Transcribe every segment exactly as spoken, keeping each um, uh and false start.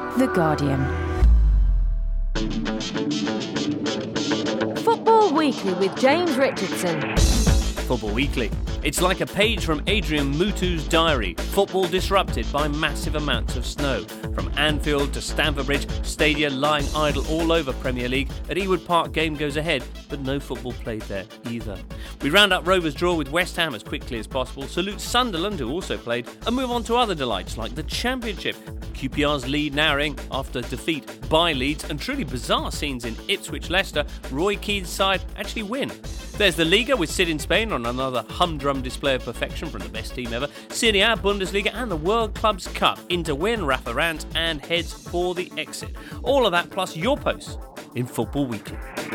The Guardian. Football Weekly with James Richardson. Football Weekly. It's like a page from Adrian Mutu's diary. Football disrupted by massive amounts of snow. From Anfield to Stamford Bridge, stadia lying idle all over Premier League. At Ewood Park, game goes ahead, but no football played there either. We round up Rovers' draw with West Ham as quickly as possible, salute Sunderland, who also played, and move on to other delights like the Championship. Q P R's lead narrowing after defeat by Leeds, and truly bizarre scenes in Ipswich-Leicester. Roy Keane's side actually win. There's the Liga with Sid in Spain on another humdrum display of perfection from the best team ever. Serie A, Bundesliga and the World Clubs Cup. Inter win, Rafa rants and heads for the exit. All of that plus your posts in Football Weekly.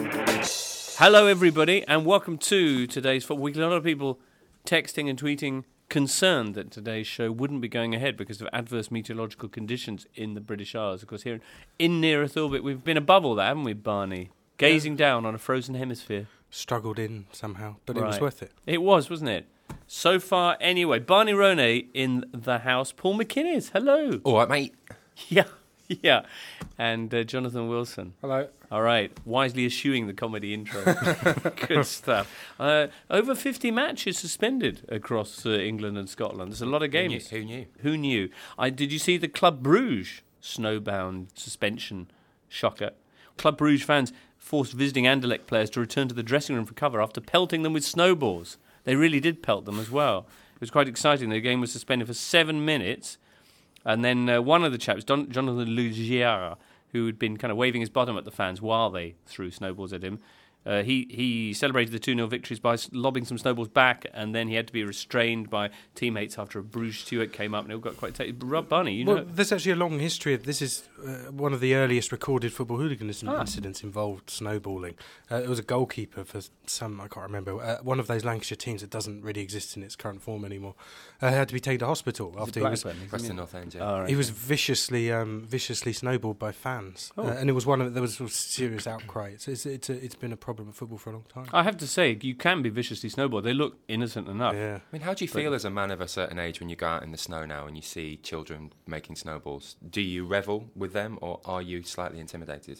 Hello everybody and welcome to today's Football Weekly. A lot of people texting and tweeting concerned that today's show wouldn't be going ahead because of adverse meteorological conditions in the British Isles. Of course, here in Near Earth orbit, we've been above all that, haven't we, Barney? Gazing yeah. down on a frozen hemisphere. Struggled in somehow, but right. It was worth it. It was, wasn't it? So far, anyway. Barney Ronay in the house. Paul McInnes, hello. All right, mate. Yeah, yeah. And uh, Jonathan Wilson. Hello. All right. Wisely eschewing the comedy intro. Good stuff. Uh, over fifty matches suspended across uh, England and Scotland. There's a lot of games. Who knew? Who knew? Who knew? I, did you see the Club Bruges snowbound suspension? Shocker. Club Bruges fans forced visiting Anderlecht players to return to the dressing room for cover after pelting them with snowballs. They really did pelt them as well. It was quite exciting. The game was suspended for seven minutes. And then uh, one of the chaps, Don- Jonathan Lugiara, who had been kind of waving his bottom at the fans while they threw snowballs at him, uh, he, he celebrated the two nil victories by lobbing some snowballs back, and then he had to be restrained by teammates after a Bruges steward came up and it all got quite tight. Rob Bunny, you well, know... there's actually a long history of this. Is uh, one of the earliest recorded football hooliganism ah. incidents involved snowballing. Uh, it was a goalkeeper for some, I can't remember, uh, one of those Lancashire teams that doesn't really exist in its current form anymore. Uh, had to be taken to hospital after he was... Preston North End, yeah. Oh, right. He was viciously um, viciously snowballed by fans. Oh. Uh, and it was one of... There was a serious outcry. It's, it's, it's, a, it's been a problem of football for a long time. I have to say, you can be viciously snowballed. They look innocent enough. Yeah. I mean, how do you But- feel as a man of a certain age when you go out in the snow now and you see children making snowballs? Do you revel with them or are you slightly intimidated?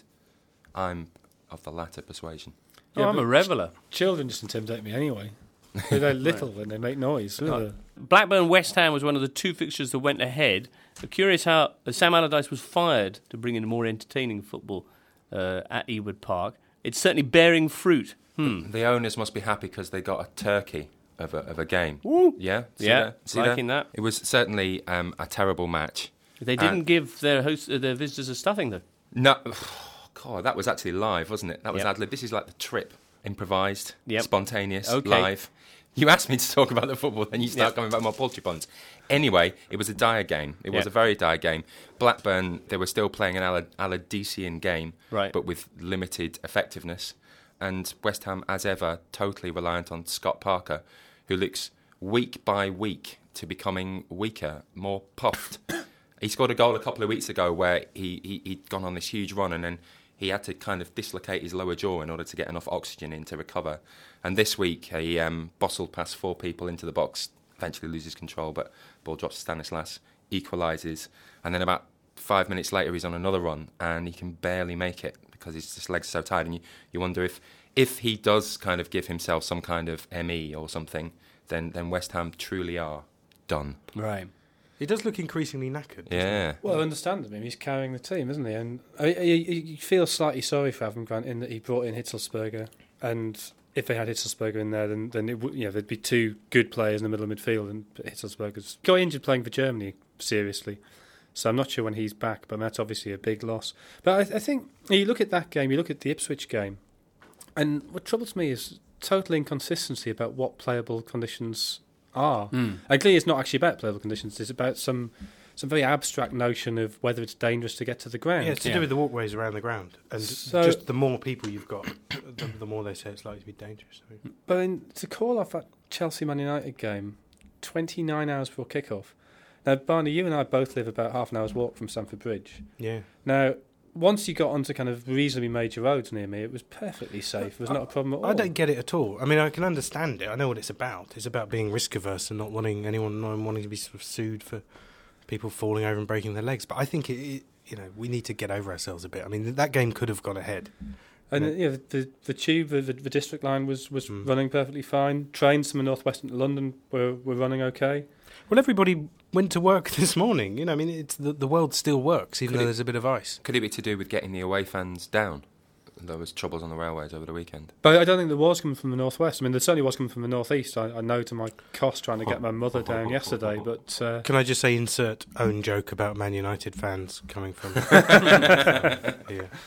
I'm of the latter persuasion. Oh, Yeah, I'm a but reveller. Children just intimidate me anyway. They're little and they make noise. Oh. Blackburn West Ham was one of the two fixtures that went ahead. I'm curious how uh, Sam Allardyce was fired to bring in more entertaining football uh, at Ewood Park. It's certainly bearing fruit. Hmm. The owners must be happy because they got a turkey of a, of a game. Ooh. Yeah? See Yeah, that? See liking that. It was certainly um, a terrible match. They didn't And- give their host, uh, their visitors a stuffing, though. No, God, that was actually live, wasn't it? That was Yep. ad lib. This is like the trip, improvised, Yep. spontaneous, Okay. live. You asked me to talk about the football, then you start Yep. coming back with more poultry puns. Anyway, it was a dire game. It was Yep. a very dire game. Blackburn, they were still playing an Al- Aladisian game, Right. but with limited effectiveness. And West Ham, as ever, totally reliant on Scott Parker, who looks week by week to becoming weaker, more puffed. He scored a goal a couple of weeks ago where he, he, he'd gone on this huge run and then he had to kind of dislocate his lower jaw in order to get enough oxygen in to recover. And this week he um, bustled past four people into the box, eventually loses control, but ball drops to Stanislas, equalises, and then about five minutes later he's on another run and he can barely make it because his, his legs are so tired. And you, you wonder if, if he does kind of give himself some kind of M E or something, then, then West Ham truly are done. Right. He does look increasingly knackered. Yeah. Well, understandably, he's carrying the team, isn't he? And I mean, you, you feel slightly sorry for Avram Grant in that he brought in Hitzelsberger, and if they had Hitzelsberger in there, then then it would, you know, there'd be two good players in the middle of midfield, and Hitzelsberger's got injured playing for Germany seriously. So I'm not sure when he's back, but that's obviously a big loss. But I, I think you look at that game, you look at the Ipswich game, and what troubles me is total inconsistency about what playable conditions are. Mm. And clearly it's not actually about playable conditions, it's about some some very abstract notion of whether it's dangerous to get to the ground. Yeah, it's to Yeah. do with the walkways around the ground. And So- just the more people you've got, the, the more they say it's likely to be dangerous. I mean, But in, to call off that Chelsea-Man United game twenty-nine hours before kick-off. Now, Barney, you and I both live about half an hour's walk from Stamford Bridge. yeah. Now, once you got onto kind of reasonably major roads near me, it was perfectly safe. It was not a problem at all. I don't get it at all. I mean, I can understand it. I know what it's about. It's about being risk averse and not wanting anyone not wanting to be sort of sued for people falling over and breaking their legs. But I think it, it, you know, we need to get over ourselves a bit. I mean, that game could have gone ahead. And yeah, the, the the tube, the, the district line was, was mm. running perfectly fine. Trains from the northwestern to London were, were running okay. Well, everybody went to work this morning. You know, I mean, it's the, the world still works, even could though it, there's a bit of ice. Could it be to do with getting the away fans down? There was troubles on the railways over the weekend. But I don't think there was coming from the northwest. I mean, there certainly was coming from the northeast. I, I know to my cost trying to get my mother down yesterday. But uh, can I just say, insert own joke about Man United fans coming from? Yeah.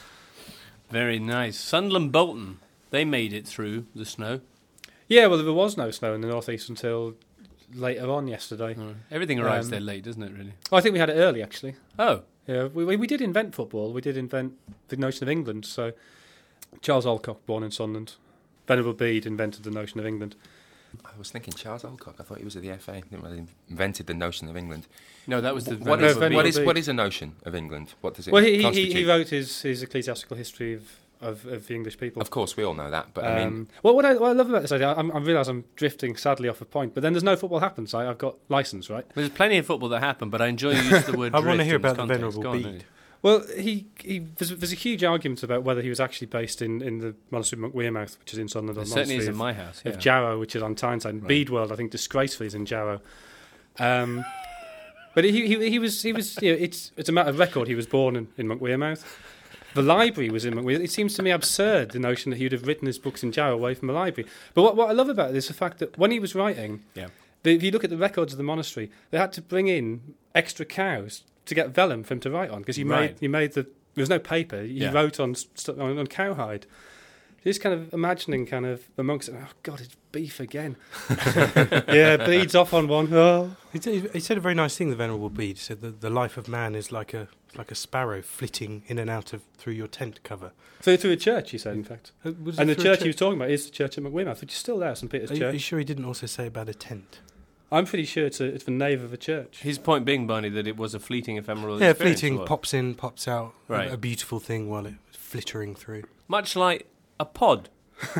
Very nice. Sunderland Bolton, they made it through the snow. Yeah, well, there was no snow in the northeast until later on yesterday. Right. Everything arrives um, there late, doesn't it, really? Oh, I think we had it early, actually. Oh. Yeah, we, we we did invent football. We did invent the notion of England. So Charles Alcock, born in Sunderland. Venerable Bede invented the notion of England. I was thinking Charles Alcock. I thought he was at the F A. He didn't really invented the notion of England. No, that was the... What, no, is, Venerable what, is, Bede. what is a notion of England? What does it well, he, constitute? he, he wrote his, his ecclesiastical history of, of, of the English people. Of course, we all know that, but I mean... Um, well, what I, what I love about this idea, I, I realise I'm drifting sadly off a point, but then there's no football happens. I, I've got licence, right? There's plenty of football that happened, but I enjoy you use the word I drift want to hear in this about the context. Venerable Go on, Bede. Louis. Well, he, he there's, there's a huge argument about whether he was actually based in, in the monastery of Monk Wearmouth, which is in Sunderland. It certainly is of, in my house. Yeah. Of Jarrow, which is on Tyneside. Right. Bedeworld, I think, disgracefully is in Jarrow. Um, but he, he he was he was you know, it's it's a matter of record. He was born in, in Monk Wearmouth. The library was in Monk Wearmouth. It seems to me absurd the notion that he would have written his books in Jarrow away from the library. But what what I love about it is the fact that when he was writing, yeah. the, if you look at the records of the monastery, they had to bring in extra cows to get vellum for him to write on because he Right. made he made the there was no paper. He Yeah. wrote on, st- on on cowhide. Just kind of imagining kind of the monks. Oh God, it's beef again. Yeah, Bede's off on one. Oh. He said, he said a very nice thing. The Venerable Bede. He said that the life of man is like a like a sparrow flitting in and out of through your tent cover. Through through a church, he said. In fact, Uh, was it and the through a church chur- he was talking about is the church at Monk Wearmouth, which is still there, St Peter's Are you, Church. are you sure he didn't also say about a tent? I'm pretty sure it's a, it's the nave of a church. His point being, Barney, that it was a fleeting ephemeral Yeah, experience. fleeting, or what? pops in, pops out. Right. A, a beautiful thing while it was flittering through. Much like a pod.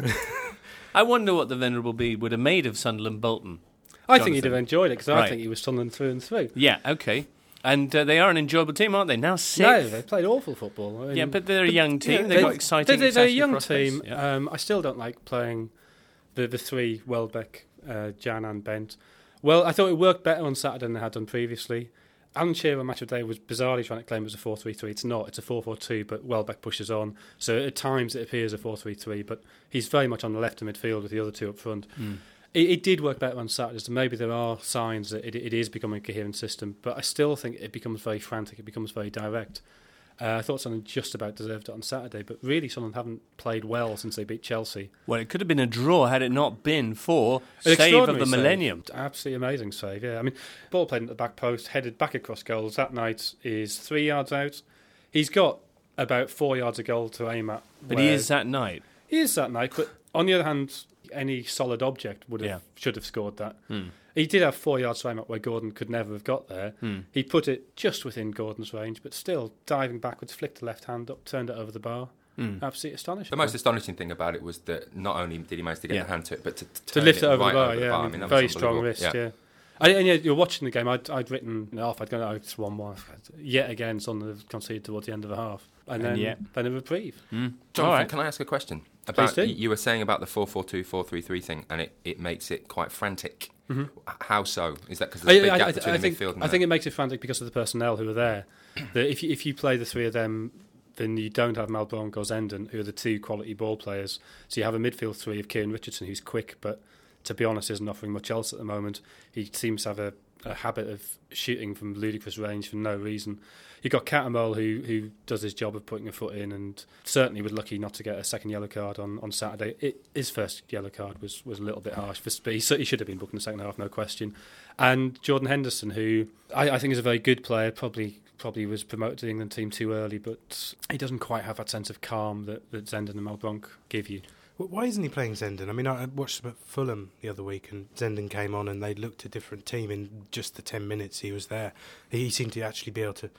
I wonder what the Venerable Bede would have made of Sunderland Bolton. I think he'd Jonathan. have enjoyed it because Right. I think he was Sunderland through and through. Yeah, okay. And uh, they are an enjoyable team, aren't they? Now sixth. No, they played awful football. I mean, Yeah, but they're a young team. yeah, They've got exciting, They're, they're a exciting young prospects. team. Yeah. Um, I still don't like playing the the three Welbeck, uh, Jan and Bent. Well, I thought it worked better on Saturday than it had done previously. Alan Shearer on Match of the Day was bizarrely trying to claim it was a four three three. It's not. It's a four four two, but Welbeck pushes on. So at times it appears a four three three, but he's very much on the left of midfield with the other two up front. Mm. It, it did work better on Saturday, so maybe there are signs that it, it is becoming a coherent system, but I still think it becomes very frantic, it becomes very direct. Uh, I thought Sunderland just about deserved it on Saturday, but really Sunderland haven't played well since they beat Chelsea. Well, it could have been a draw had it not been for An save of extraordinary the save. millennium. Absolutely amazing save, yeah. I mean, ball played at the back post, headed back across goals. That night is three yards out. He's got about four yards of goal to aim at. But he where- is that night. He is that night, but on the other hand, any solid object would have Yeah. should have scored that. Hmm. He did have four yards to aim at where Gordon could never have got there. Hmm. He put it just within Gordon's range, but still diving backwards, flicked the left hand up, turned it over the bar. Hmm. Absolutely astonishing. The most astonishing thing about it was that not only did he manage to get Yeah. the hand to it, but to, to, to turn lift it, over right the bar, yeah. bar. I I mean, mean, that very was strong unbelievable. wrist, Yeah. yeah. And, and yeah, you're watching the game. I'd, I'd written it off. I'd gone, oh, it's one one. Yet again, Sunderland have conceded towards the end of the half. And, And then, yet- then a reprieve. Hmm. All Jonathan, right. can I ask a question? About do. y- you were saying about the four four two, four three three thing, and it, it makes it quite frantic. Mm-hmm. H- How so? Is that because there's a big I, gap I, between I the think, midfield and I the- think it makes it frantic because of the personnel who are there. That if you, if you play the three of them, then you don't have Malbronk or Zenden, who are the two quality ball players. So you have a midfield three of Kieran Richardson, who's quick, but to be honest, isn't offering much else at the moment. He seems to have a, a habit of shooting from ludicrous range for no reason. You've got Catamole, who who does his job of putting a foot in, and certainly was lucky not to get a second yellow card on, on Saturday. It, his first yellow card was, was a little bit harsh for speed. So he should have been booked in the second half, no question. And Jordan Henderson, who I, I think is a very good player, probably probably was promoted to the England team too early, but he doesn't quite have that sense of calm that, that Zenden and Malbronk give you. Well, why isn't he playing Zenden? I mean, I I watched them at Fulham the other week, and Zenden came on, and they looked a different team in just the ten minutes he was there. He seemed to actually be able to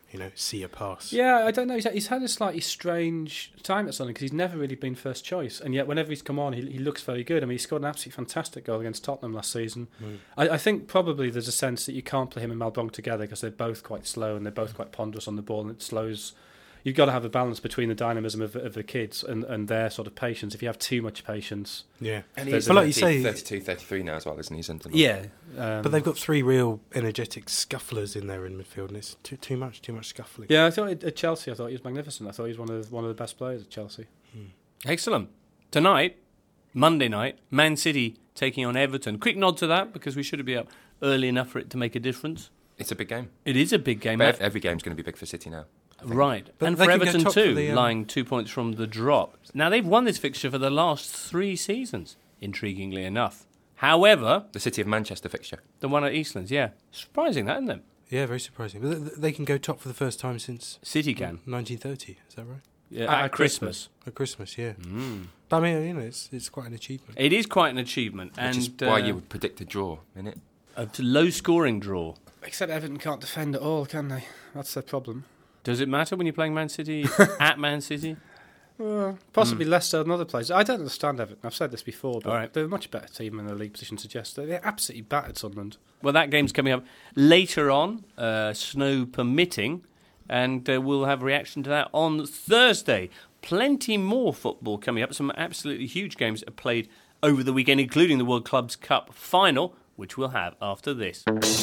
you know, see a pass. Yeah, I don't know. He's had, he's had a slightly strange time at Sunderland because he's never really been first choice, and yet whenever he's come on, he, he looks very good. I mean, he scored an absolutely fantastic goal against Tottenham last season. Mm. I, I think probably there's a sense that you can't play him and Malbranque together because they're both quite slow and they're both quite ponderous on the ball, and it slows. You've got to have a balance between the dynamism of, of the kids and, and their sort of patience. If you have too much patience... Yeah. And he's but like you say, thirty-two, thirty-three now as well, isn't he? Something like yeah. Um, but they've got three real energetic scufflers in there in midfield, and it's too too much, too much scuffling. Yeah, I thought at Chelsea, I thought he was magnificent. I thought he was one of the, one of the best players at Chelsea. Hmm. Excellent. Tonight, Monday night, Man City taking on Everton. Quick nod to that, because we should be up early enough for it to make a difference. It's a big game. It is a big game. But every game's going to be big for City now. Right, but and for Everton too, for the, um... lying two points from the drop. Now, they've won this fixture for the last three seasons, intriguingly enough. However... The City of Manchester fixture. The one at Eastlands, yeah. Surprising, that, isn't it? Yeah, very surprising. But they can go top for the first time since... City can. nineteen thirty, is that right? Yeah, at, at Christmas. At Christmas, yeah. Mm. But I mean, you know, it's it's quite an achievement. It is quite an achievement. Which and is why uh, you would predict a draw, isn't it? A low-scoring draw. Except Everton can't defend at all, can they? That's their problem. Does it matter when you're playing Man City at Man City? Well, possibly mm. less so than other places. I don't understand Everton. I've said this before, but right. they're a much better team than the league position suggests. They're absolutely battered Sunderland. Well, that game's coming up later on, uh, snow permitting, and uh, we'll have reaction to that on Thursday. Plenty more football coming up. Some absolutely huge games are played over the weekend, including the World Clubs Cup final, which we'll have after this.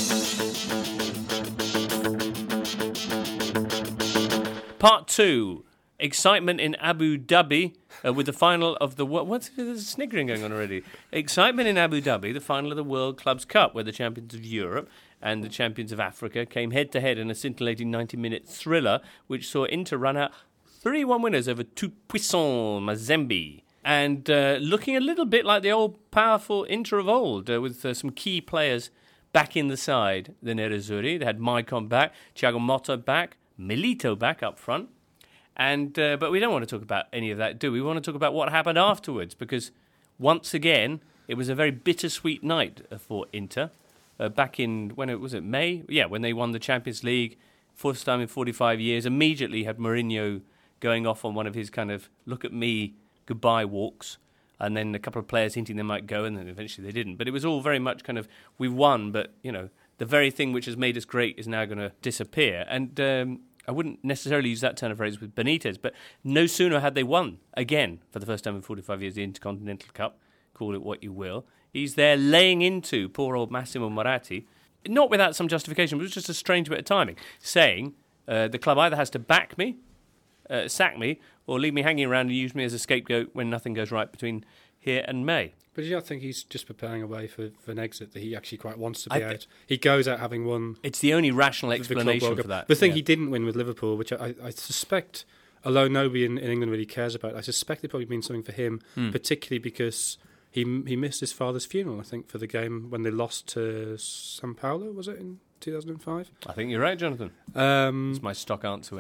Part two. Excitement in Abu Dhabi uh, with the final of the... What, what's there's sniggering going on already? Excitement in Abu Dhabi, the final of the World Clubs Cup, where the champions of Europe and the champions of Africa came head-to-head in a scintillating ninety-minute thriller, which saw Inter run out three one winners over Tout-Puissant Mazembe. And uh, looking a little bit like the old powerful Inter of old, uh, with uh, some key players back in the side, the Nerazzurri. They had Maicon back, Thiago Motta back, Milito back up front. And uh, but we don't want to talk about any of that, do we? We want to talk about what happened afterwards, because once again, it was a very bittersweet night for Inter. Uh, back in, when it was it, May? Yeah, when they won the Champions League, first time in forty-five years, immediately had Mourinho going off on one of his kind of look-at-me goodbye walks, and then a couple of players hinting they might go, and then eventually they didn't. But it was all very much kind of, we won, but, you know, the very thing which has made us great is now going to disappear. And... Um, I wouldn't necessarily use that turn of phrase with Benitez, but no sooner had they won, again, for the first time in forty-five years, the Intercontinental Cup, call it what you will, he's there laying into poor old Massimo Moratti, not without some justification, but it was just a strange bit of timing, saying uh, the club either has to back me, uh, sack me, or leave me hanging around and use me as a scapegoat when nothing goes right between here and May. But do you not think he's just preparing a way for, for an exit, that he actually quite wants to be th- out? He goes out having won... It's the only rational the explanation for that. The thing yeah. he didn't win with Liverpool, which I, I suspect, although nobody in, in England really cares about, I suspect it probably means something for him, mm. particularly because he he missed his father's funeral, I think, for the game when they lost to Sao Paulo, was it, in two thousand five? I think you're right, Jonathan. Um, It's my stock answer.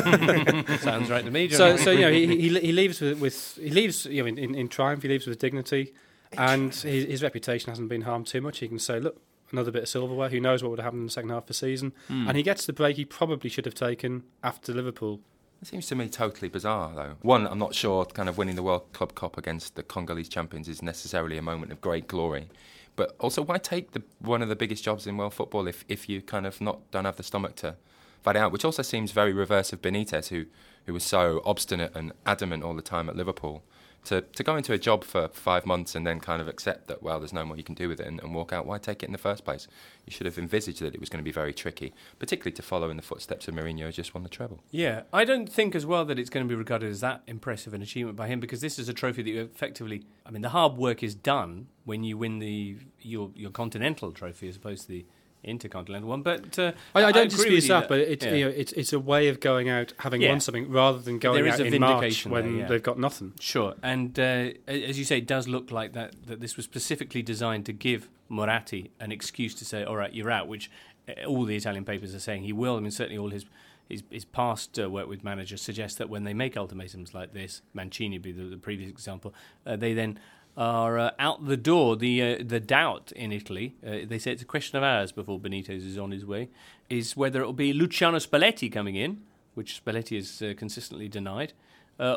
Sounds right to me, Jonathan. So, so you know, he, he he leaves with, with he leaves you know in, in, in triumph. He leaves with dignity, and his, his reputation hasn't been harmed too much. He can say, look, another bit of silverware. Who knows what would have happened in the second half of the season? Mm. And he gets the break he probably should have taken after Liverpool. It seems to me totally bizarre, though. One, I'm not sure kind of winning the World Club Cup against the Congolese champions is necessarily a moment of great glory. But also, why take the, one of the biggest jobs in world football if, if you kind of not don't have the stomach to fight it out? Which also seems very reverse of Benitez, who, who was so obstinate and adamant all the time at Liverpool. To to go into a job for five months and then kind of accept that, well, there's no more you can do with it and, and walk out. Why take it in the first place? You should have envisaged that it was going to be very tricky, particularly to follow in the footsteps of Mourinho, who just won the treble. Yeah, I don't think as well that it's going to be regarded as that impressive an achievement by him, because this is a trophy that you effectively... I mean, the hard work is done when you win the your your continental trophy as opposed to the intercontinental one, but uh, I, I don't I dispute that, that, but it's yeah. you know it's it's a way of going out having yeah. won something rather than going there out is a in March vindication when there, yeah. they've got nothing. Sure, and uh, as you say, it does look like that that this was specifically designed to give Moratti an excuse to say, all right, you're out, which all the Italian papers are saying he will. I mean, certainly all his his, his past uh, work with managers suggests that when they make ultimatums like this, Mancini be the, the previous example, uh, they then are uh, out the door. The uh, the doubt in Italy, uh, they say it's a question of hours before Benitez is on his way, is whether it will be Luciano Spalletti coming in, which Spalletti has uh, consistently denied, uh,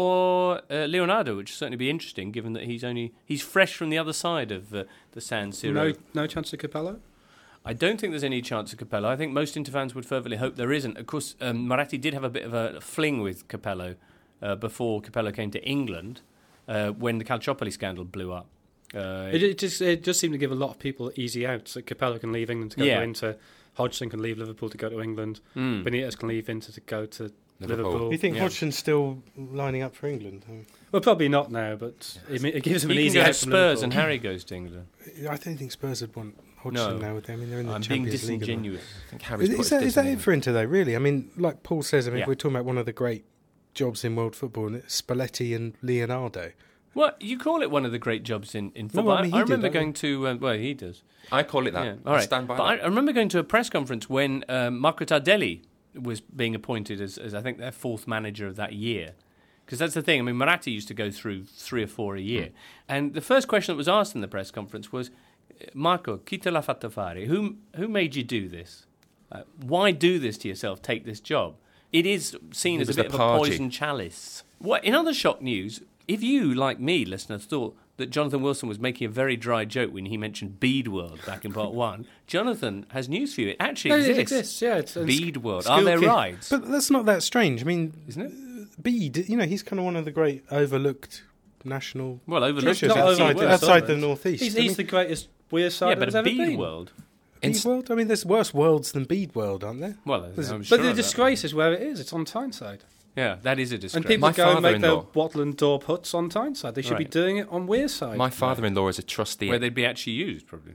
or uh, Leonardo, which would certainly be interesting, given that he's only he's fresh from the other side of uh, the San Siro. No, no chance of Capello? I don't think there's any chance of Capello. I think most Inter fans would fervently hope there isn't. Of course, um, Moratti did have a bit of a fling with Capello uh, before Capello came to England, uh, when the Calciopoli scandal blew up. Uh, It, it just it does seem to give a lot of people easy outs. So Capello can leave England to go Yeah. to Inter, Hodgson can leave Liverpool to go to England, Mm. Benitez can leave Inter to go to Liverpool. Liverpool. Do you think Yeah. Hodgson's still lining up for England? I, mean, Well, probably not now, but it, it gives him an he can easy go to out from Spurs Liverpool. and Harry goes to England. I don't think Spurs would want Hodgson No. now with them. I mean, they're in the I'm being Champions League. at the moment. disingenuous. I think Harry's Is, put is that, his is that Disney it for Inter though? Really? I mean, like Paul says, I mean, Yeah. we're talking about one of the great jobs in world football, and it's Spalletti and Leonardo. Well, you call it one of the great jobs in, in No, football. I mean, he I did, remember don't going to... Uh, well, he does. I call it that. Yeah, I all right. stand by but I, that. I remember going to a press conference when um, Marco Tardelli was being appointed as, as, I think, their fourth manager of that year. Because that's the thing. I mean, Moratti used to go through three or four a year. Hmm. And the first question that was asked in the press conference was, Marco, chi te l'ha fatto fare? Who, who made you do this? Uh, why do this to yourself? Take this job. It is seen It as a was bit the of a party. poison chalice. What, in other shock news, if you, like me, listeners, thought that Jonathan Wilson was making a very dry joke when he mentioned Bead World back in part one, Jonathan has news for you. It actually No, exists. it exists, yeah. It's, it's Bead World. school Are there kid. rides? But that's not that strange. I mean, Isn't it? Bede, you know, he's kind of one of the great overlooked national Well, overlooked. treasures not outside, overlooked, outside the but northeast. He's, I he's mean, the greatest weird side Yeah, but there's a ever Bead been. World. Bead World. I mean, there's worse worlds than Bead World, aren't there? Well, There's- I'm But sure the of that. disgrace is where it is. It's on Tyneside. Yeah, that is a disgrace. And people My go and make their father-in-law- wattle and daub huts on Tyneside. They should be Right. doing it on Wearside. My father-in-law is a trustee. where they'd be actually used, probably.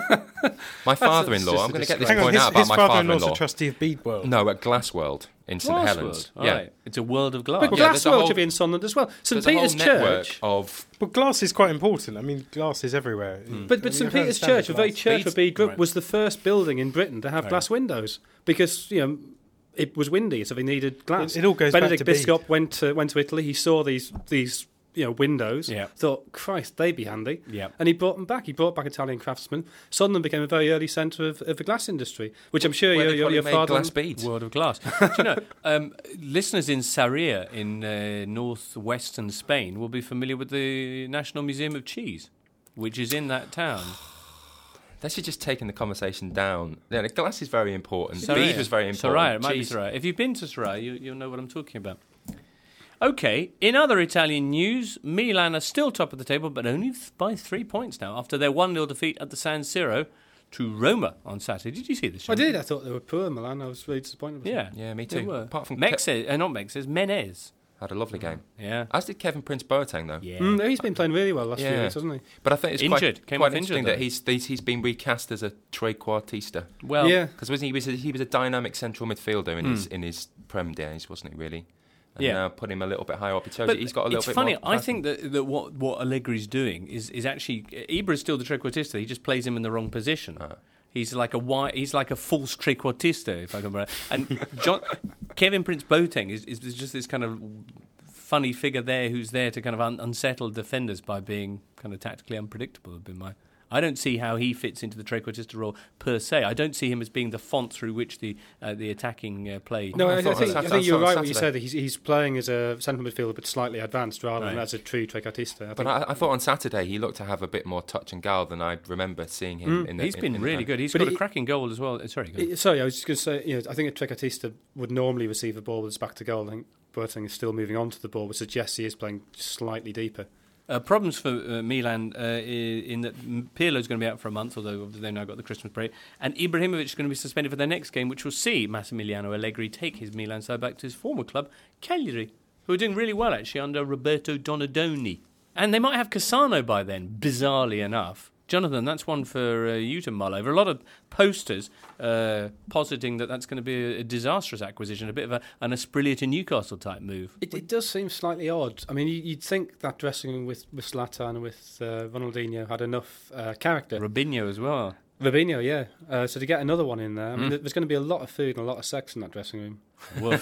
My father-in-law. just I'm a going to get this disgrace. Hang on, point his, out about his my father-in-law's father-in-law. a trustee of Bead World. No, at Glass World in St Glass Helens. World. Yeah. Right. It's a world of glass. But Yeah, Glass there's a World whole- should be in Sunderland as well. St There's a Peter's whole network Church. of But glass is quite important. I mean, glass is everywhere. Hmm. But, I but mean, St I don't Peter's understand Church, the a very glass. church for Bede Group, Right. was the first building in Britain to have Right. glass windows because you know it was windy, so they needed glass. It- it all goes back Benedict to Bede. Biscop went to went to Italy. He saw these these you know windows. Yeah. Thought, Christ, they'd be handy. Yeah. And he brought them back. He brought back Italian craftsmen. Sunderland became a very early centre of, of the glass industry, which I'm sure where your they your, probably your made father. glass beads. World of glass. Do you know, um, listeners in Sarria in uh, northwestern Spain will be familiar with the National Museum of Cheese, which is in that town. This is just taking the conversation down. Yeah, the glass is very important. Sarria. Bead was very important. Sarria, it might Cheese- be Sarria. If you've been to Sarria, you, you'll know what I'm talking about. Okay, in other Italian news, Milan are still top of the table, but only th- by three points now, after their one nil defeat at the San Siro to Roma on Saturday. Did you see this? I Jonathan? did. I thought they were poor, Milan. I was really disappointed with them. Yeah. Yeah, me They too. were. Apart from Mexes, uh, not Mexes, Menez. had a lovely game. Yeah. As did Kevin Prince Boateng, though. Yeah. Mm, he's been playing really well last few Yeah. weeks, hasn't he? But I think it's Injured. quite, Came quite off injured, interesting that though. he's, he's he's been recast as a trequartista. Well, yeah. Because wasn't he, he was a, he was a dynamic central midfielder in his in his Prem days, wasn't he? Really. And Yeah. now put him a little bit higher up. He shows but he's got a little it's bit funny. more. I think that, that what what Allegri's doing is is actually Ibra is still the trequartista. He just plays him in the wrong position. Ah. He's like a wi- he's like a false trequartista, if I can. remember. And John, Kevin Prince Boateng is, is just this kind of funny figure there who's there to kind of un- unsettle defenders by being kind of tactically unpredictable. Would be my. I don't see how he fits into the trequartista role per se. I don't see him as being the font through which the uh, the attacking uh, play. No, I I, I, thought think, on I Sat- think you're I thought on right when you Saturday. said that he's, he's playing as a central midfielder but slightly advanced rather than Right. as a true trequartista. I But think. I, I thought on Saturday he looked to have a bit more touch and guile than I remember seeing him. Mm, in the, He's in- been in the really game. good. He's But got he- a cracking goal as well. Sorry, go on. Uh, Sorry, I was just going to say, you know, I think a trequartista would normally receive a ball that's back to goal. I think Boateng is still moving on to the ball, which suggests he is playing slightly deeper. Uh, problems for uh, Milan uh, i- in that Pirlo's going to be out for a month, although obviously they've now got the Christmas break, and Ibrahimovic is going to be suspended for their next game, which will see Massimiliano Allegri take his Milan side back to his former club, Cagliari, who are doing really well actually under Roberto Donadoni. And they might have Cassano by then, bizarrely enough. Jonathan, that's one for uh, you to mull over. A lot of posters uh, positing that that's going to be a, a disastrous acquisition, a bit of a, an Asprilla to Newcastle type move. It, it does seem slightly odd. I mean, you, you'd think that dressing room with, with Zlatan and with uh, Ronaldinho had enough uh, character. Robinho as well. Robinho, yeah. Uh, so to get another one in there, I mean, Mm. there's going to be a lot of food and a lot of sex in that dressing room. Woof.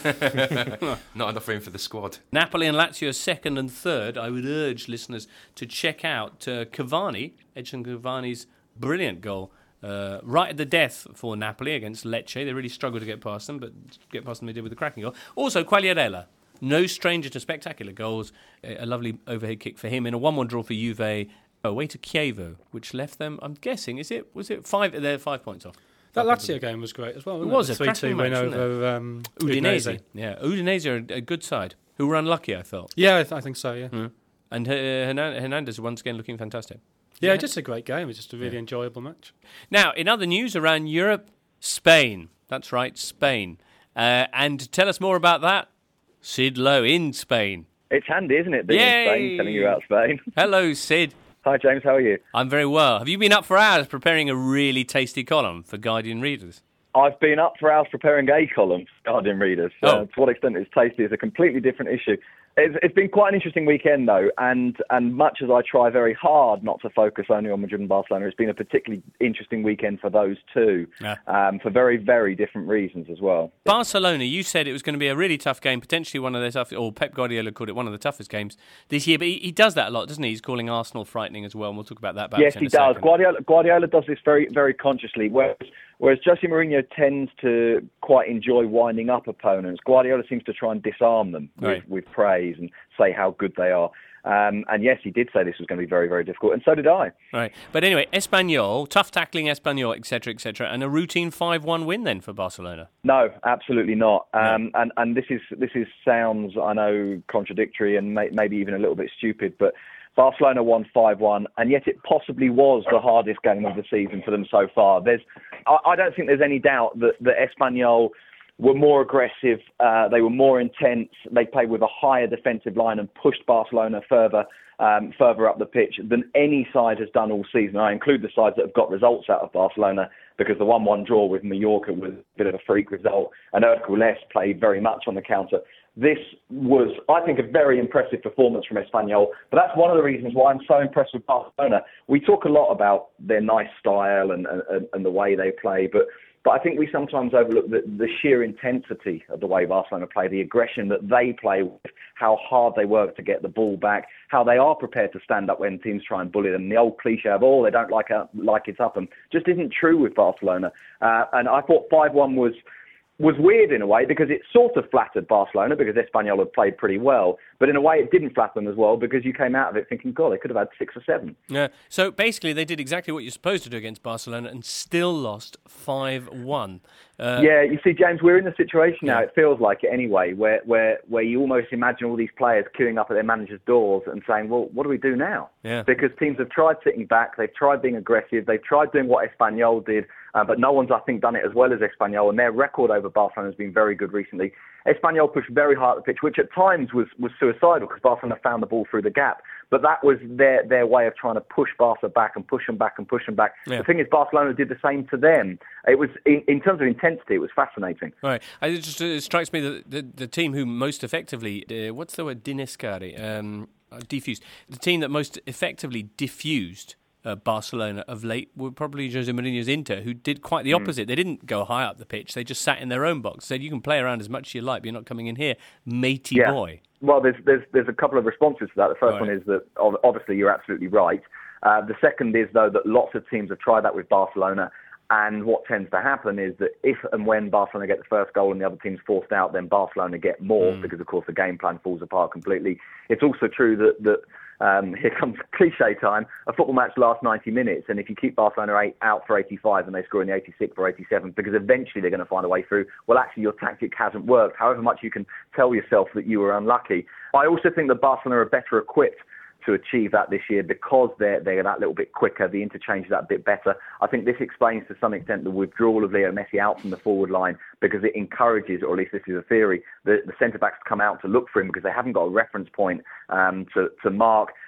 Not enough room for the squad. Napoli and Lazio second and third. I would urge listeners to check out uh, Cavani, Edson Cavani's brilliant goal, uh, right at the death for Napoli against Lecce. They really struggled to get past them, but get past them they did with a cracking goal. Also, Quagliarella, no stranger to spectacular goals. A, a lovely overhead kick for him in a one one draw for Juve away to Chievo, which left them, I'm guessing, is it was it five? They're five points off. That Lazio game was great as well, wasn't It was it? a three two cracking win match, wasn't over um, Udinese. Udinese. Yeah, Udinese are a, a good side who were unlucky, I felt. Yeah, I, th- I think so, yeah. Mm. And uh, Hernan- Hernandez once again looking fantastic. Yeah, just a great game. It was just a really Yeah. enjoyable match. Now, in other news around Europe, Spain. That's right, Spain. Uh, and to tell us more about that, Sid Lowe in Spain. It's handy, isn't it, being Yay! in Spain, telling you about Spain. Hello, Sid. Hi, James, how are you? I'm very well. Have you been up for hours preparing a really tasty column for Guardian readers? I've been up for hours preparing a column for Guardian readers. Oh. Uh, to what extent it's tasty is a completely different issue. It's, it's been quite an interesting weekend, though, and, and much as I try very hard not to focus only on Madrid and Barcelona, it's been a particularly interesting weekend for those two, Yeah. um, for very, very different reasons as well. Barcelona, you said it was going to be a really tough game, potentially one of the toughest, or Pep Guardiola called it one of the toughest games this year, but he, he does that a lot, doesn't he? He's calling Arsenal frightening as well, and we'll talk about that. Yes, in he a does. second. Guardiola, Guardiola does this very, very consciously, whereas, whereas Jose Mourinho tends to quite enjoy winding up opponents. Guardiola seems to try and disarm them with, Right. with praise and say how good they are. Um, and yes, he did say this was going to be very, very difficult, and so did I. Right, but anyway, Espanyol, tough tackling Espanyol, et cetera, et cetera, and a routine five one win then for Barcelona. No, absolutely not. Um, and and this is this is sounds I know contradictory and may, maybe even a little bit stupid, but Barcelona won five one, and yet it possibly was the hardest game of the season for them so far. There's, I, I don't think there's any doubt that that Espanyol were more aggressive, uh, they were more intense, they played with a higher defensive line and pushed Barcelona further um, further up the pitch than any side has done all season. I include the sides that have got results out of Barcelona, because the one one draw with Mallorca was a bit of a freak result, and Hercules played very much on the counter. This was, I think, a very impressive performance from Espanyol, but that's one of the reasons why I'm so impressed with Barcelona. We talk a lot about their nice style and, and, and the way they play, but But I think we sometimes overlook the, the sheer intensity of the way Barcelona play, the aggression that they play with, how hard they work to get the ball back, how they are prepared to stand up when teams try and bully them. The old cliche of, oh, they don't like, a, like it's up them, just isn't true with Barcelona. Uh, and I thought five one was... was weird in a way, because it sort of flattered Barcelona, because Espanyol had played pretty well, but in a way it didn't flatter them as well, because you came out of it thinking, God, they could have had six or seven. Yeah. So basically, they did exactly what you're supposed to do against Barcelona and still lost five one. Uh, yeah, you see, James, we're in a situation now, Yeah. it feels like it anyway, where, where, where you almost imagine all these players queuing up at their managers' doors and saying, well, what do we do now? Yeah. Because teams have tried sitting back, they've tried being aggressive, they've tried doing what Espanyol did, uh, but no one's, I think, done it as well as Espanyol, and their record over Barcelona has been very good recently. Espanyol pushed very hard at the pitch, which at times was, was suicidal, because Barcelona found the ball through the gap. But that was their, their way of trying to push Barca back and push them back and push them back. Yeah. The thing is, Barcelona did the same to them. It was, in, in terms of intensity, it was fascinating. Right. It just it strikes me that the, the team who most effectively, uh, what's the word, dinescare, um, uh, diffused, the team that most effectively diffused uh, Barcelona of late were probably Jose Mourinho's Inter, who did quite the opposite. Mm. They didn't go high up the pitch. They just sat in their own box, said, you can play around as much as you like, but you're not coming in here, matey yeah. boy. Well, there's, there's, there's a couple of responses to that. The first right. one is that, obviously, you're absolutely right. Uh, the second is, though, that lots of teams have tried that with Barcelona. And what tends to happen is that if and when Barcelona get the first goal and the other team's forced out, then Barcelona get more mm. because, of course, the game plan falls apart completely. It's also true that, that um, here comes cliche time, a football match lasts ninety minutes, and if you keep Barcelona eight, out for eighty-five and they score in the eighty-sixth or eighty-seventh, because eventually they're going to find a way through, well, actually, your tactic hasn't worked, however much you can tell yourself that you were unlucky. I also think that Barcelona are better equipped to achieve that this year because they're, they're that little bit quicker, the interchange is that bit better. I think this explains to some extent the withdrawal of Leo Messi out from the forward line, because it encourages, or at least this is a theory, the, the centre-backs to come out to look for him because they haven't got a reference point um, to, to mark.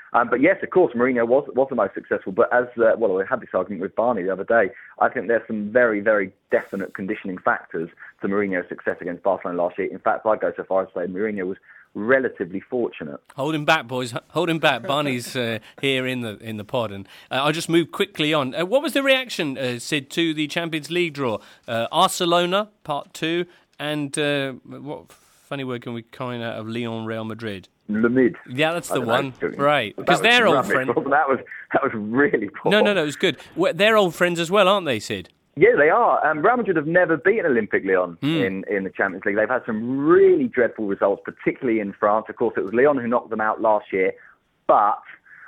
Um, but yes, of course, Mourinho was was the most successful. But as uh, well, I had this argument with Barney the other day. I think there's some very, very definite conditioning factors to Mourinho's success against Barcelona last year. In fact, I'd go so far as to say Mourinho was relatively fortunate. Hold him back, boys. Hold him back. Barney's uh, here in the in the pod, and uh, I'll just move quickly on. Uh, what was the reaction, uh, Sid, to the Champions League draw? Uh, Barcelona, part two, and uh, what funny word can we coin out of Lyon, Real Madrid? Le Mid. Yeah, that's the one. Know. Right. Because they're old friends. That was, that was really poor. No, no, no, it was good. Well, they're old friends as well, aren't they, Sid? Yeah, they are. Um, Real Madrid have never beaten Olympique Lyon mm. in, in the Champions League. They've had some really dreadful results, particularly in France. Of course, it was Lyon who knocked them out last year. But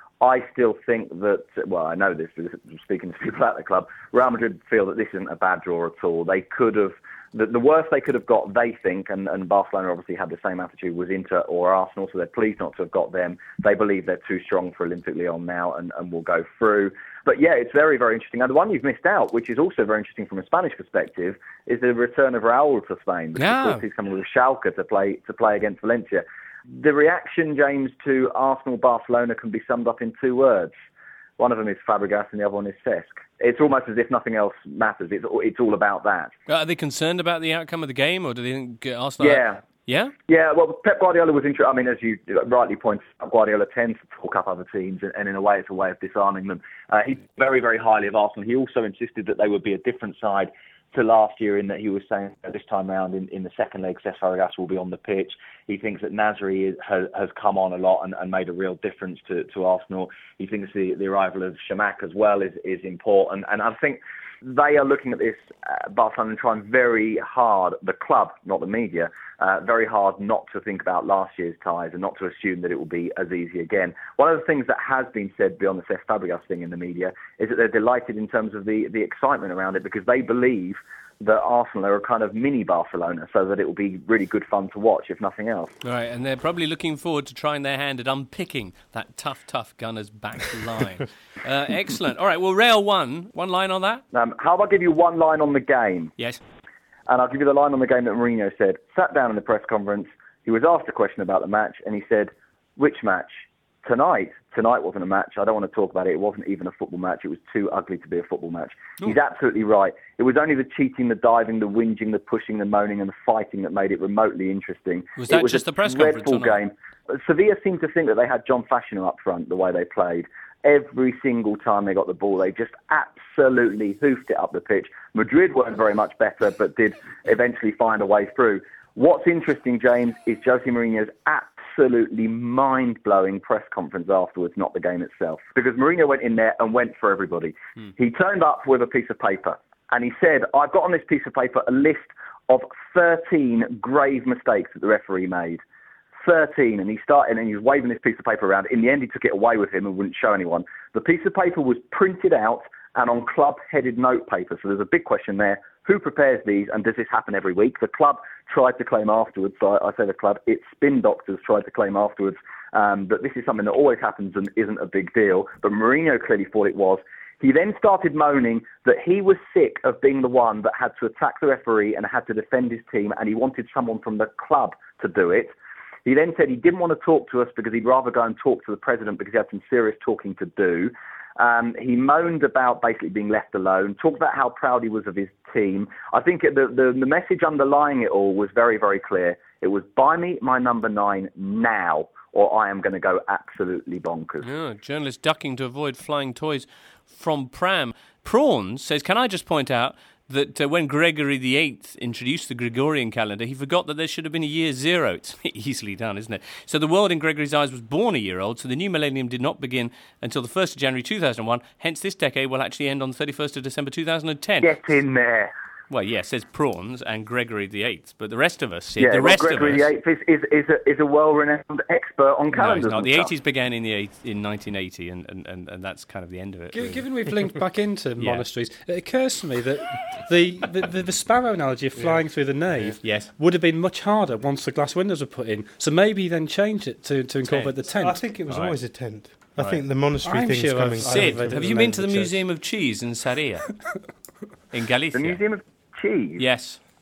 I still think that, well, I know this, speaking to people at the club, Real Madrid feel that this isn't a bad draw at all. They could have... The, the worst they could have got, they think, and, and Barcelona obviously had the same attitude, was Inter or Arsenal, so they're pleased not to have got them. They believe they're too strong for Olympique Lyon now and, and will go through. But yeah, it's very, very interesting. And the one you've missed out, which is also very interesting from a Spanish perspective, is the return of Raúl to Spain. Because yeah. of course he's coming with Schalke to play, to play against Valencia. The reaction, James, to Arsenal-Barcelona can be summed up in two words. One of them is Fabregas and the other one is Cesc. It's almost as if nothing else matters. It's, it's all about that. Are they concerned about the outcome of the game, or do they think Arsenal... Yeah. Yeah? Yeah, well, Pep Guardiola was interesting. I mean, as you rightly pointed out, Guardiola tends to talk up other teams, and in a way it's a way of disarming them. Uh, he's very, very highly of Arsenal. He also insisted that they would be a different side to last year, in that he was saying uh, this time round in, in the second leg, Cesc Fabregas will be on the pitch. He thinks that Nasri is, has, has come on a lot and, and made a real difference to, to Arsenal. He thinks the, the arrival of Chamakh as well is, is important. And I think they are looking at this, uh, Barcelona, and trying very hard, the club, not the media, uh, very hard not to think about last year's ties and not to assume that it will be as easy again. One of the things that has been said beyond the Cesc Fabregas thing in the media is that they're delighted in terms of the, the excitement around it, because they believe that Arsenal are a kind of mini Barcelona, so that it will be really good fun to watch, if nothing else. Right, and they're probably looking forward to trying their hand at unpicking that tough, tough Gunners back line. uh, excellent. All right, well, Real won. One line on that? Um, how about I give you one line on the game? Yes. And I'll give you the line on the game that Mourinho said. Sat down in the press conference, he was asked a question about the match, and he said, which match? Tonight. Tonight wasn't a match. I don't want to talk about it. It wasn't even a football match. It was too ugly to be a football match. Ooh. He's absolutely right. It was only the cheating, the diving, the whinging, the pushing, the moaning, and the fighting that made it remotely interesting. Was that it was just a the press conference? dreadful game. Sevilla seemed to think that they had John Fashanu up front, the way they played. Every single time they got the ball, they just absolutely hoofed it up the pitch. Madrid weren't very much better, but did eventually find a way through. What's interesting, James, is Jose Mourinho's absolutely mind-blowing press conference afterwards, not the game itself. Because Mourinho went in there and went for everybody. Hmm. He turned up with a piece of paper, and he said, I've got on this piece of paper a list of thirteen grave mistakes that the referee made. thirteen, and he started, and he was waving this piece of paper around. In the end, he took it away with him and wouldn't show anyone. The piece of paper was printed out and on club-headed notepaper. So there's a big question there. Who prepares these, and does this happen every week? The club tried to claim afterwards, so I, I say the club, its spin doctors tried to claim afterwards um, that this is something that always happens and isn't a big deal. But Mourinho clearly thought it was. He then started moaning that he was sick of being the one that had to attack the referee and had to defend his team, and he wanted someone from the club to do it. He then said he didn't want to talk to us because he'd rather go and talk to the president because he had some serious talking to do. Um, he moaned about basically being left alone, talked about how proud he was of his team. I think the, the, the message underlying it all was very, very clear. It was, buy me my number nine now, or I am going to go absolutely bonkers. Yeah, journalist ducking to avoid flying toys from Pram. Prawns says, can I just point out that uh, when Gregory the Eighth introduced the Gregorian calendar, he forgot that there should have been a year zero. It's easily done, isn't it? So the world in Gregory's eyes was born a year old, so the new millennium did not begin until the first of January two thousand one. Hence, this decade will actually end on the thirty-first of December two thousand ten. Get in there. Well, yes, there's Prawns and Gregory the Eighth, but the rest of us, yeah, the well, rest Gregory of us... the Eighth is, is, is, a, is a well-renowned expert on calendars. No, it's not. The stuff. eighties began in the eighth, in nineteen eighty, and, and, and, and that's kind of the end of it. Given, given we've linked back into Yeah. monasteries, it occurs to me that the, the, the, the sparrow analogy of flying yeah. through the nave yes. would have been much harder once the glass windows were put in. So maybe then changed it to, to incorporate Tent. the tent. I think it was Right. always a tent. I Right. think the monastery I'm thing's sure coming. I've- Sid, I've- have I've you read been to the the church. Museum of Cheese in Sarria? In Galicia? The Museum of Cheese? Yes.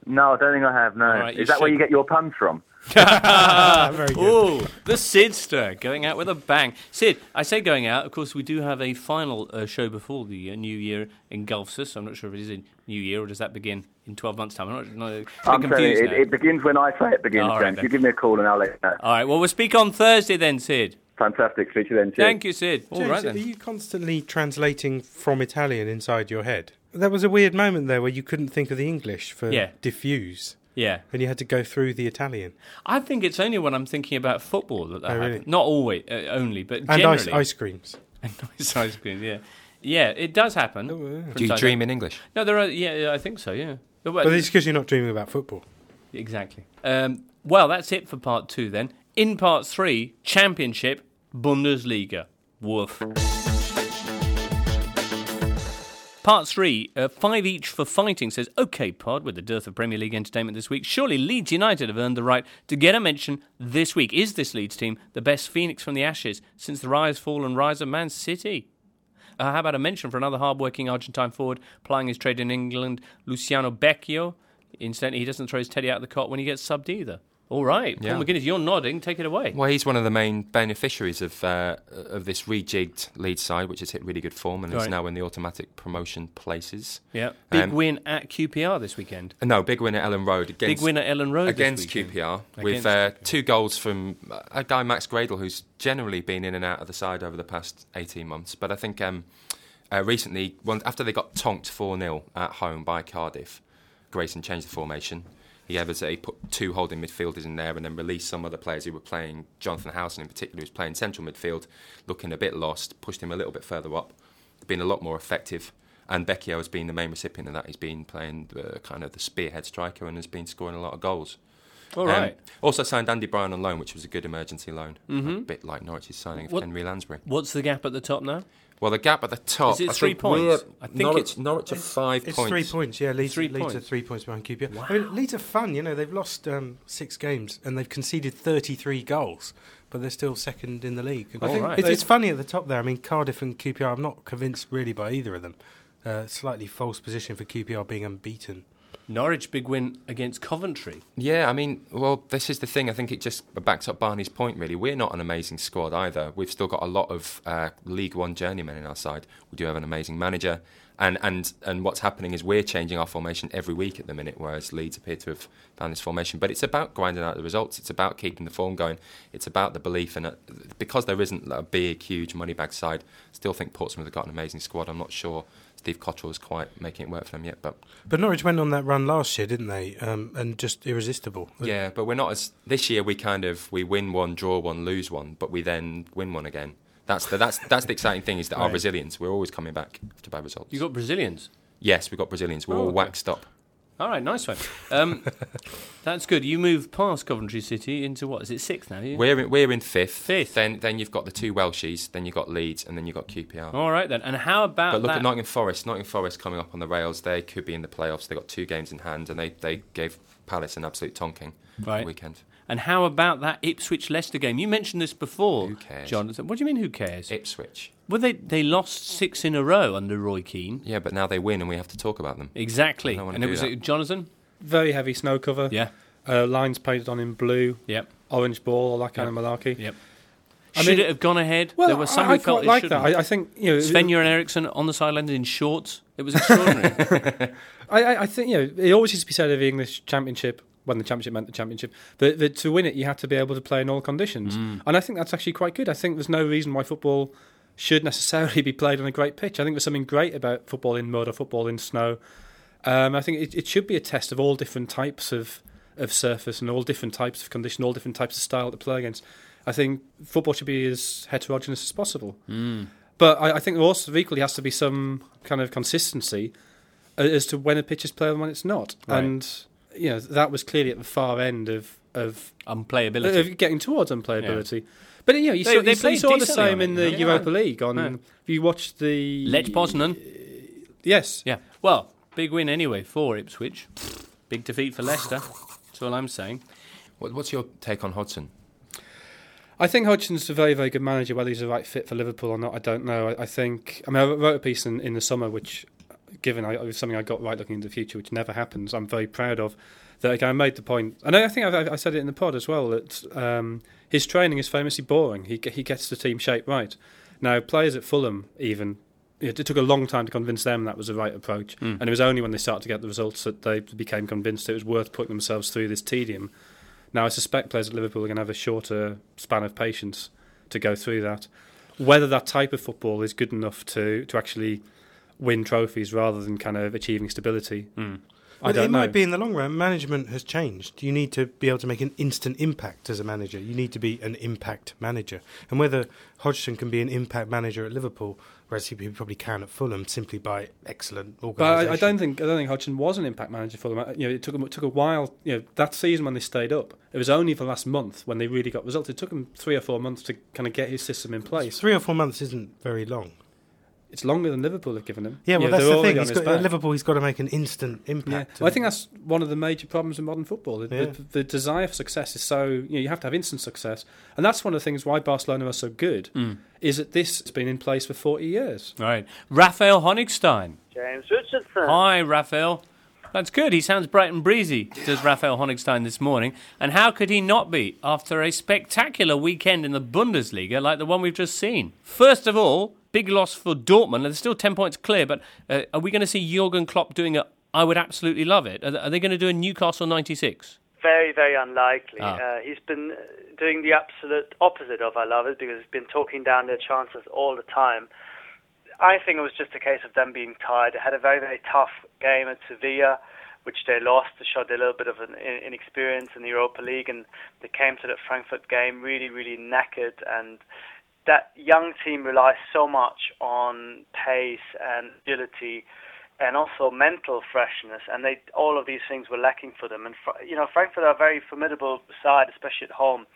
No, I don't think I have, no. right, you Is that where should. you get your puns from? Very good. Oh, the Sidster going out with a bang. Sid, I say going out. Of course, we do have a final uh, show before the uh, new year engulfs us. I'm not sure if it is in New Year or does that begin in twelve months' time. I'm not, not a bit I'm saying confused it, now. it begins when I say it begins, All right, James. then. You give me a call and I'll let you know. All right. Well, we'll speak on Thursday then, Sid. Fantastic. Speak to you then. Cheers. Thank you, Sid. All James, right are then. you constantly translating from Italian inside your head? There was a weird moment there where you couldn't think of the English for Yeah. diffuse, Yeah. and you had to go through the Italian. I think it's only when I'm thinking about football that that Oh, really? happens. Not always, uh, only, but And generally. ice, ice creams. And ice, ice cream, yeah. Yeah, it does happen. Oh, yeah. from Do you time to dream time. in English? No, there are, yeah, yeah, I think so, yeah. But, But it's because you're not dreaming about football. Exactly. Um, well, that's it for part two then. In part three, Championship, Bundesliga. Woof. Part three, uh, five each for fighting, says, OK, Pod, with the dearth of Premier League entertainment this week, surely Leeds United have earned the right to get a mention this week. Is this Leeds team the best phoenix from the ashes since the rise, fall and rise of Man City? Uh, how about a mention for another hard-working Argentine forward plying his trade in England, Luciano Becchio? Incidentally, he doesn't throw his teddy out of the cot when he gets subbed either. All right, Paul Yeah. McGuinness, you're nodding. Take it away. Well, he's one of the main beneficiaries of uh, of this rejigged Leeds side, which has hit really good form and Right. is now in the automatic promotion places. Yeah, big Um, win at Q P R this weekend. No, big win at Ellen Road against Big win at Ellen Road against this Q weekend. P R Against with uh, Q P R. two goals from a guy, Max Gradle, who's generally been in and out of the side over the past eighteen months. But I think um, uh, recently, one, after they got tonked four nil at home by Cardiff, Grayson changed the formation. He ever he put two holding midfielders in there and then released some other players who were playing. Jonathan Howson in particular, who was playing central midfield, looking a bit lost, pushed him a little bit further up, been a lot more effective. And Becchio has been the main recipient of that. He's been playing the, kind of the spearhead striker and has been scoring a lot of goals. All Um, right. Also signed Andy Bryan on loan, which was a good emergency loan. Mm-hmm. A bit like Norwich's signing of What- Henry Lansbury. What's the gap at the top now? Well, the gap at the top... Is it I three think points? we're- I think Norwich, it's- Norwich are five It's points. three points, yeah. Leeds, Three Leeds points. are three points behind Q P R. I mean, Leeds are fun, you know. They've lost um, six games and they've conceded thirty-three goals, but they're still second in the league. I think it's, they- it's funny at the top there. I mean, Cardiff and Q P R, I'm not convinced really by either of them. Uh, slightly false position for Q P R being unbeaten. Norwich, big win against Coventry. Yeah, I mean, well, this is the thing. I think it just backs up Barney's point, really. We're not an amazing squad either. We've still got a lot of uh, League One journeymen in our side. We do have an amazing manager. And, and, and what's happening is we're changing our formation every week at the minute, whereas Leeds appear to have found this formation. But it's about grinding out the results. It's about keeping the form going. It's about the belief. And uh, because there isn't a big, huge money bag side, I still think Portsmouth have got an amazing squad. I'm not sure Steve Cottrell is quite making it work for them yet, but But Norwich went on that run last year, didn't they? Um, and just irresistible. yeah, but we're not as this year. We kind of we win one, draw one, lose one, but we then win one again. That's the that's that's the exciting thing is that our Right. resilience. We're always coming back after bad results. You got Brazilians. Yes, we've got Brazilians. We're Oh, all okay. waxed up. All right, nice one. Um, that's good. You moved past Coventry City into what? Is it sixth now? You? We're in, we're in fifth. Fifth. Then then you've got the two Welshies. Then you've got Leeds, and then you've got Q P R. All right then. And how about But look that? at Nottingham Forest. Nottingham Forest coming up on the rails. They could be in the playoffs. They got two games in hand, and they, they gave Palace an absolute tonking Right. the weekend. And how about that Ipswich Leicester game? You mentioned this before. Who cares? Jonathan? What do you mean? Who cares? Ipswich. Well, they they lost six in a row under Roy Keane. Yeah, but now they win, and we have to talk about them. Exactly. I don't wanna And it do was that. it Jonathan. Very heavy snow cover. Yeah. Uh, lines painted on in blue, Yep. orange ball, all that kind Yep. of malarkey. Yep. I Should mean- it have gone ahead? Well, there was some I, who I felt quite it like shouldn't. that. I, I think you know, Sven-Göran Eriksson on the sidelines in shorts. It was extraordinary. I, I, I think you know it always used to be said of the English Championship when the Championship meant the Championship that, that to win it you had to be able to play in all conditions, Mm. and I think that's actually quite good. I think there's no reason why football should necessarily be played on a great pitch. I think there's something great about football in mud or football in snow. Um, I think it, it should be a test of all different types of, of surface and all different types of condition, all different types of style to play against. I think football should be as heterogeneous as possible. Mm. But I, I think there also equally has to be some kind of consistency as to when a pitch is played and when it's not. Right. And you know that was clearly at the far end of of, Unplayability. of getting towards unplayability. But you know, you They- saw, they you, saw- played you saw the decently same on it, in the yeah. Europa League. On Yeah. if you watched the Lech Poznan. Yes, Yeah. Well, big win anyway for Ipswich. Big defeat for Leicester. That's all I'm saying. What, what's your take on Hodgson? I think Hodgson's a very, very good manager. Whether he's the right fit for Liverpool or not, I don't know. I, I think. I mean, I wrote a piece in, in the summer which given I, it was something I got right looking into the future, which never happens, I'm very proud of. That again, I made the point, and I think I, I said it in the pod as well, that um, his training is famously boring. He he gets the team shape right. Now, players at Fulham even, it took a long time to convince them that was the right approach, mm. and it was only when they started to get the results that they became convinced it was worth putting themselves through this tedium. Now, I suspect players at Liverpool are going to have a shorter span of patience to go through that. Whether that type of football is good enough to, to actually win trophies rather than kind of achieving stability, mm. I Well, don't it know. might be in the long run. Management has changed. You need to be able to make an instant impact as a manager. You need to be an impact manager. And whether Hodgson can be an impact manager at Liverpool, whereas he probably can at Fulham, simply by excellent organisation. But I, I don't think I don't think Hodgson was an impact manager for them. You know, it took him, it took a while. You know, that season when they stayed up, it was only the last month when they really got results. It took him three or four months to kind of get his system in place. Three or four months isn't very long. It's longer than Liverpool have given him. Yeah, well, you know, that's the thing. He's Got, at Liverpool, he's got to make an instant impact. Yeah. Well, I think that's one of the major problems in modern football. The, yeah. the, the desire for success is so... You know, you have to have instant success. And that's one of the things why Barcelona are so good, mm. is that this has been in place for forty years. Right. Raphael Honigstein. James Richardson. Hi, Raphael. That's good. He sounds bright and breezy, does Raphael Honigstein this morning. And how could he not be after a spectacular weekend in the Bundesliga like the one we've just seen? First of all, big loss for Dortmund. They're still ten points clear, but uh, are we going to see Jurgen Klopp doing a I would absolutely love it? Are, are they going to do a Newcastle ninety-six? Very, very unlikely. Ah. Uh, he's been doing the absolute opposite of I love it because he's been talking down their chances all the time. I think it was just a case of them being tired. They had a very, very tough game at Sevilla, which they lost to show a little bit of an inexperience in the Europa League, and they came to that Frankfurt game really, really knackered. And that young team relies so much on pace and agility and also mental freshness, and they all of these things were lacking for them. And you know, Frankfurt are a very formidable side, especially at home.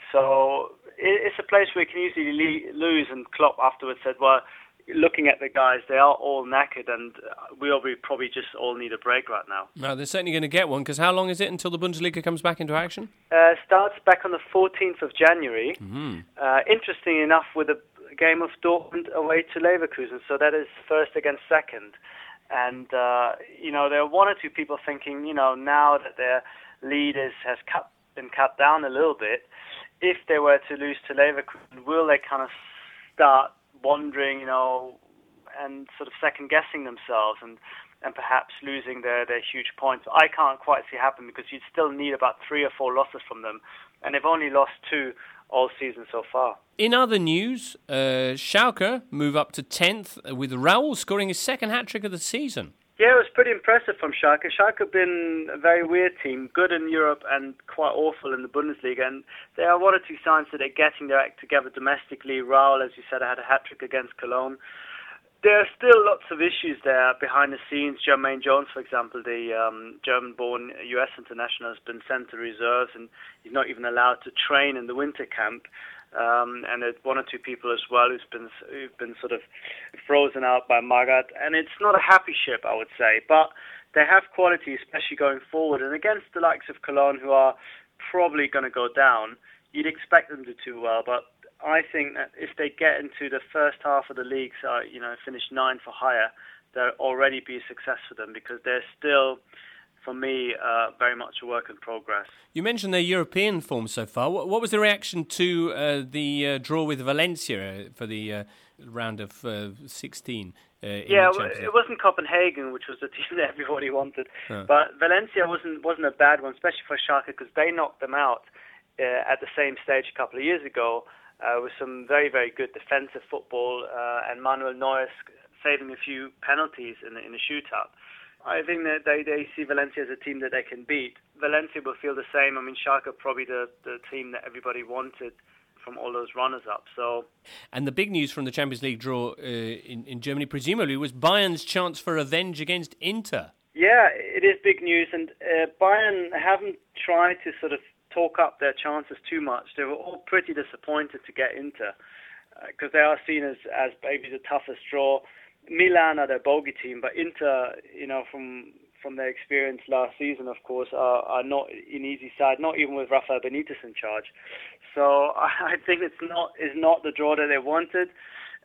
So it's a place where you can easily lose. And Klopp afterwards said, well, looking at the guys, they are all knackered, and we all we probably just all need a break right now. No, they're certainly going to get one, because how long is it until the Bundesliga comes back into action? Uh, starts back on the fourteenth of January. Mm-hmm. Uh, interesting enough, with a game of Dortmund away to Leverkusen, so that is first against second. And, uh, you know, there are one or two people thinking, you know, now that their lead is, has cut, been cut down a little bit, if they were to lose to Leverkusen, will they kind of start wondering, you know, and sort of second-guessing themselves and, and perhaps losing their, their huge points? I can't quite see happen because you'd still need about three or four losses from them, and they've only lost two all season so far. In other news, uh, Schalke move up to tenth with Raul scoring his second hat-trick of the season. Yeah, it was pretty impressive from Schalke. Schalke have been a very weird team, good in Europe and quite awful in the Bundesliga. And there are one or two signs that they're getting their act together domestically. Raul, as you said, had a hat-trick against Cologne. There are still lots of issues there behind the scenes. Jermaine Jones, for example, the um, German-born U S international, has been sent to reserves, and he's not even allowed to train in the winter camp. Um, and there's one or two people as well who's been who've been sort of frozen out by Magath. And it's not a happy ship, I would say, but they have quality, especially going forward. And against the likes of Cologne, who are probably going to go down, you'd expect them to do well. But I think that if they get into the first half of the league, so, you know, finish nine for higher, there'll already be a success for them, because they're still, for me, uh, very much a work in progress. You mentioned their European form so far. What, what was the reaction to uh, the uh, draw with Valencia for the uh, round of uh, sixteen? Uh, in yeah, the it wasn't Copenhagen, which was the team that everybody wanted, huh. but Valencia wasn't wasn't a bad one, especially for Schalke, because they knocked them out uh, at the same stage a couple of years ago uh, with some very, very good defensive football uh, and Manuel Neuer saving a few penalties in the, in the shootout. I think that they, they see Valencia as a team that they can beat. Valencia will feel the same. I mean, Schalke are probably the, the team that everybody wanted from all those runners-up. So, and the big news from the Champions League draw uh, in, in Germany, presumably, was Bayern's chance for revenge against Inter. Yeah, it is big news, and uh, Bayern haven't tried to sort of talk up their chances too much. They were all pretty disappointed to get Inter, because uh, they are seen as, as maybe the toughest draw. Milan are their bogey team, but Inter, you know, from from their experience last season, of course, are, are not an easy side, not even with Rafael Benitez in charge. So I think it's not is not the draw that they wanted.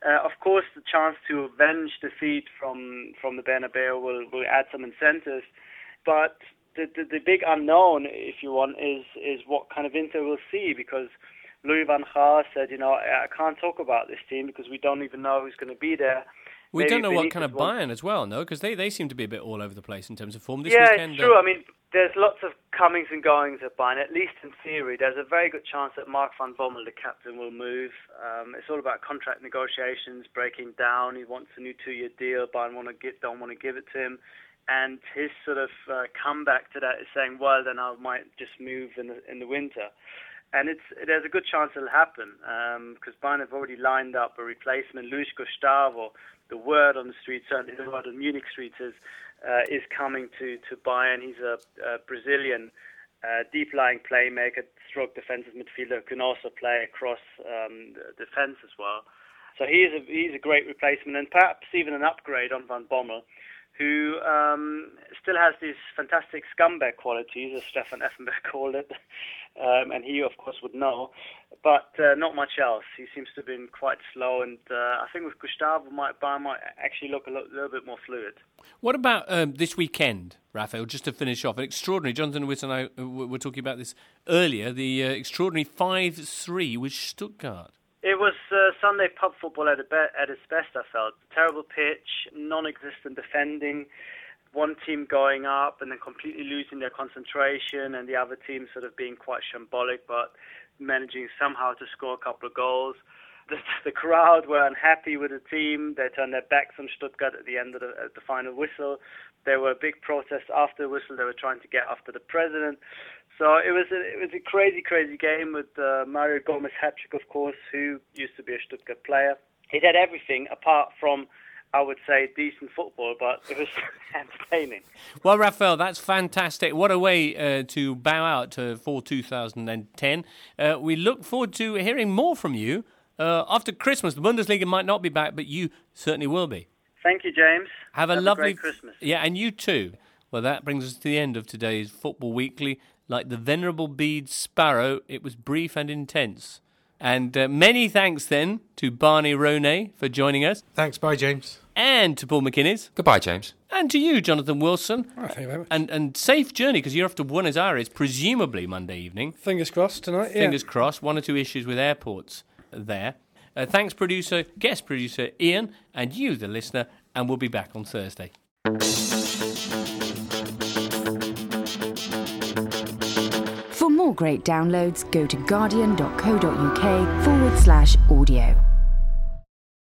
Uh, of course, the chance to avenge defeat from from the Bernabeu will, will add some incentives, but the, the the big unknown, if you want, is is what kind of Inter we'll see, because Louis van Gaal said, you know, I can't talk about this team because we don't even know who's going to be there. We Maybe don't know what Benitez kind of wants- Bayern as well, no? Because they, they seem to be a bit all over the place in terms of form. This yeah, weekend, it's true. uh, I mean, there's lots of comings and goings at Bayern, at least in theory. There's a very good chance that Mark van Bommel, the captain, will move. Um, it's all about contract negotiations breaking down. He wants a new two-year deal. Bayern want to get, don't want to give it to him. And his sort of uh, comeback to that is saying, well, then I might just move in the, in the winter. And it's there's a good chance it'll happen, because um, Bayern have already lined up a replacement. Luis Gustavo, the word on the street, certainly the word on Munich streets is, uh, is coming to, to Bayern. He's a, a Brazilian uh, deep-lying playmaker, stroke defensive midfielder, who can also play across um, the defence as well. So he's a, he's a great replacement, and perhaps even an upgrade on Van Bommel, who um, still has these fantastic scumbag qualities, as Stefan Effenberg called it, um, and he, of course, would know, but uh, not much else. He seems to have been quite slow, and uh, I think with Gustavo, might, Bayern might actually look a lo- little bit more fluid. What about um, this weekend, Raphael, just to finish off? An extraordinary, Jonathan Witt and I uh, were talking about this earlier, the uh, extraordinary five three with Stuttgart. It was uh, Sunday pub football at, be- at its best, I felt. Terrible pitch, non-existent defending, one team going up and then completely losing their concentration, and the other team sort of being quite shambolic but managing somehow to score a couple of goals. The, the crowd were unhappy with the team. They turned their backs on Stuttgart at the end of the, at the final whistle. There were big protests after the whistle. They were trying to get after the president. So it was a, it was a crazy, crazy game with uh, Mario Gomez hat-trick, of course, who used to be a Stuttgart player. It had everything apart from, I would say, decent football, but it was entertaining. Well, Raphael, that's fantastic. What a way uh, to bow out uh, for two thousand ten. Uh, we look forward to hearing more from you uh, after Christmas. The Bundesliga might not be back, but you certainly will be. Thank you, James. Have a Have lovely a great Christmas. Yeah, and you too. Well, that brings us to the end of today's Football Weekly. Like the Venerable Bede Sparrow, it was brief and intense. And uh, many thanks then to Barney Ronay for joining us. Thanks, bye, James. And to Paul McInnes. Goodbye, James. And to you, Jonathan Wilson. Oh, thank you very much. And, and safe journey, because you're off to Buenos Aires, presumably Monday evening. Fingers crossed tonight, yeah. Fingers crossed. One or two issues with airports there. Uh, thanks, producer, guest producer Ian, and you, the listener, and we'll be back on Thursday. For more great downloads, go to guardian.co.uk forward slash audio.